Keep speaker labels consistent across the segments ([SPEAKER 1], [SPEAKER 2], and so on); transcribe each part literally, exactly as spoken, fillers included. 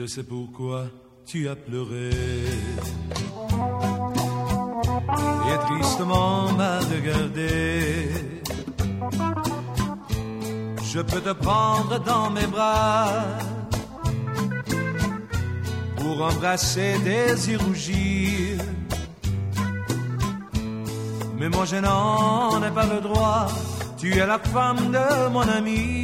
[SPEAKER 1] Je sais pourquoi tu as pleuré et tristement m'a regardé. Je peux te prendre dans mes bras pour embrasser des yeux rougir. Mais moi je n'en ai pas le droit. Tu es la femme de mon ami.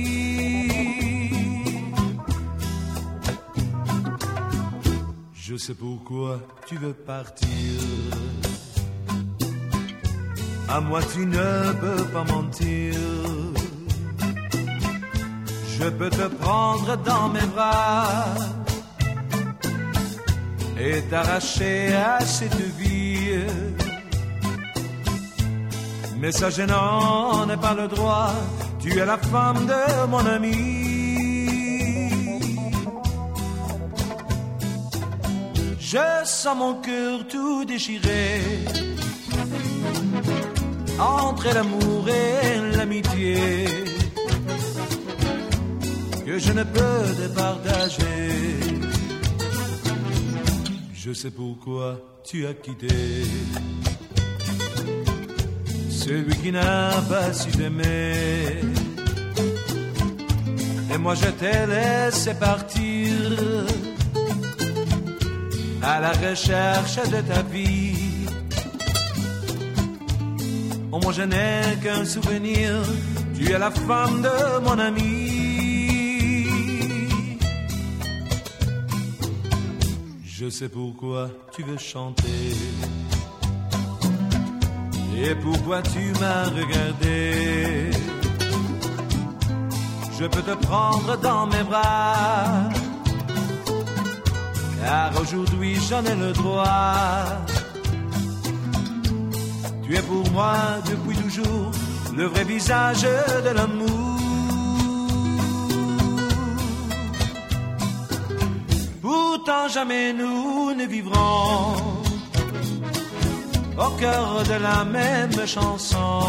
[SPEAKER 1] Je sais pourquoi tu veux partir. À moi tu ne peux pas mentir. Je peux te prendre dans mes bras et t'arracher à cette vie. Mais ça je n'en ai pas le droit. Tu es la femme de mon ami. Je sens mon cœur tout déchiré entre l'amour et l'amitié que je ne peux te partager. Je sais pourquoi tu as quitté celui qui n'a pas su t'aimer. Et moi je t'ai laissé partir à la recherche de ta vie. Oh, moi je n'ai qu'un souvenir. Tu es la femme de mon ami. Je sais pourquoi tu veux chanter et pourquoi tu m'as regardé. Je peux te prendre dans mes bras, car aujourd'hui j'en ai le droit. Tu es pour moi depuis toujours le vrai visage de l'amour. Pourtant jamais nous ne vivrons au cœur de la même chanson,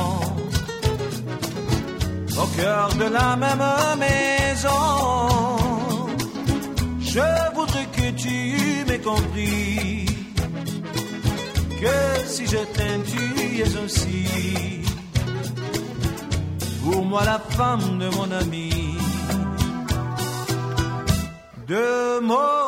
[SPEAKER 1] au cœur de la même maison. Je voudrais que tu m'aies compris, que si je t'aime tu es aussi pour moi la femme de mon ami, de mon